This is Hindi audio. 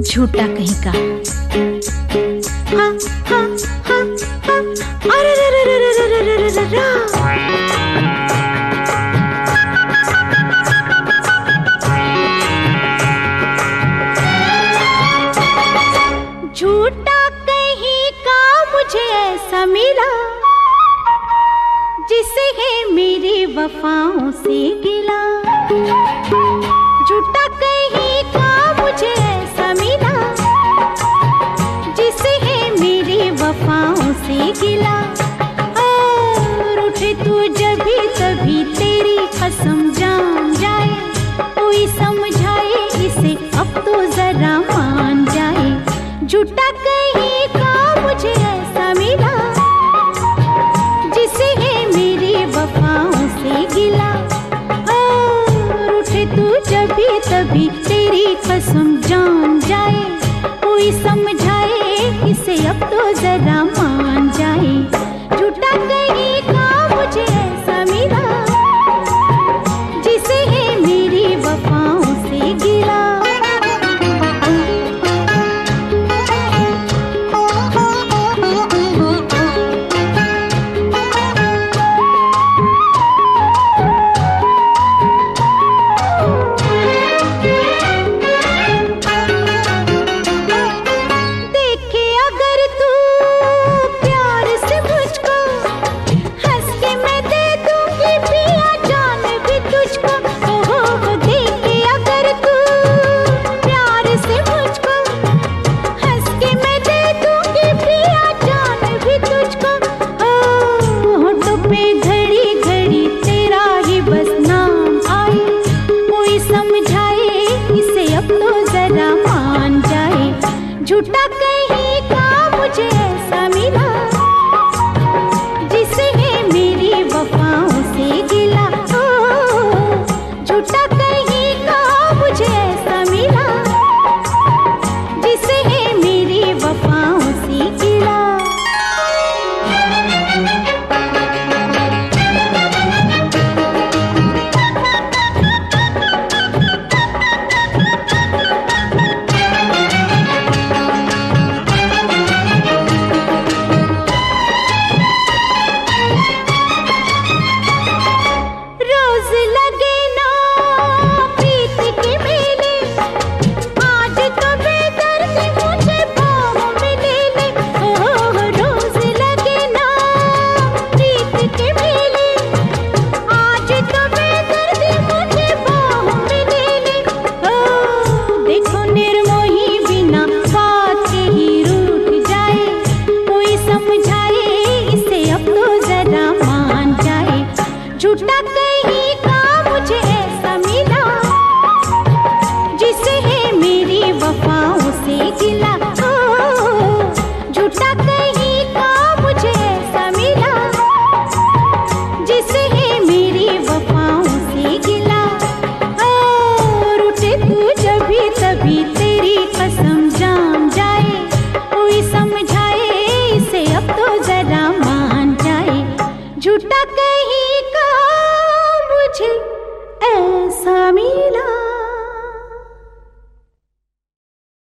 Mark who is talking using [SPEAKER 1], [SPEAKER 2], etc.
[SPEAKER 1] झूठा कहीं का। हाँ हाँ हाँ हाँ, अरे रे रे रे रे रे रे रे रे रे। झूठा कहीं का मुझे ऐसा मिला जिसे है मेरी वफाओं से गिला। झूठा कहीं का मुझे ऐसा मिला जिसे है मेरी वफाओं से गिला। और उठे तू जब भी तभी तेरी कसम जान जाए, कोई समझाए इसे अब तो जरा मान जाए। झूठा कहीं का मुझे ऐसा मिला जिसे है मेरी वफाओं से गिला। और उठे तू जब भी तभी तेरी कसम जान जाए, कोई समझाए इसे अब तो जरा मान जाए। झूठा कहीं का मुझे ऐसा मिला जिसे है मेरी वफाओं से गिला। झूठा कहीं का मुझे ऐसा मिला जिसे है मेरी वफाओं से गिला। झूठा कहीं का मुझे ऐसा मिला जिसे है मेरी वफाओं से गिला। झूठा कहीं का मुझे ऐसा मिला जिसे है मेरी वफाओं से गिला। झूठा